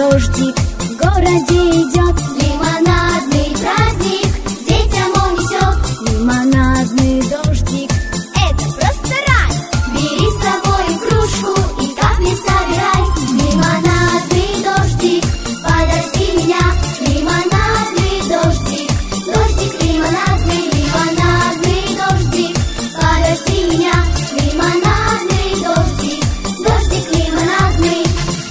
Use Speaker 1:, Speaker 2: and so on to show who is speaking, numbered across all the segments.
Speaker 1: дождик в городе идет. Лимонадный праздник детям он несет. Лимонадный дождик — это просто рай. Бери с собой кружку и капли собирай. Лимонадный дождик, подожди меня. Лимонадный дождик, дождик лимонадный, лимонадный дождик, подожди меня. Лимонадный дождик, дождик лимонадный.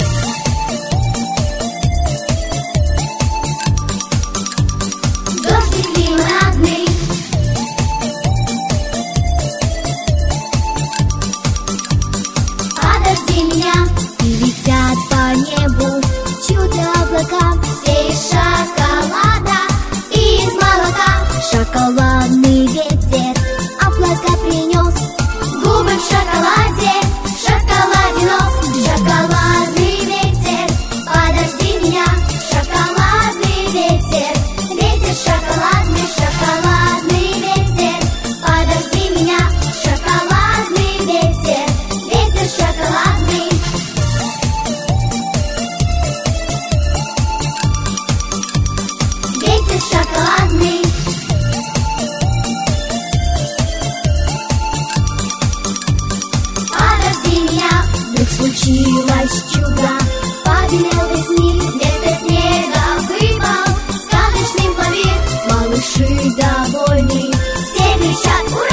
Speaker 1: Дождик лимонадный. Подожди меня. И летят по небу чудо-облака, все из шоколада и из молока. Шоколадный ветер облака принес, губы в шоколаде, в шоколаде нос. Шоколадный ветер, подожди меня. Шоколадный ветер, ветер шоколадный, шоколадный ветер, подожди меня. Шоколадный ветер, ветер шоколадный. Ветер шоколадный. Подожди меня. Вдруг случилось чудо, побелел весь мир, вместо снега выпал сказочный пломбир. Малыши довольны, все кричат ура!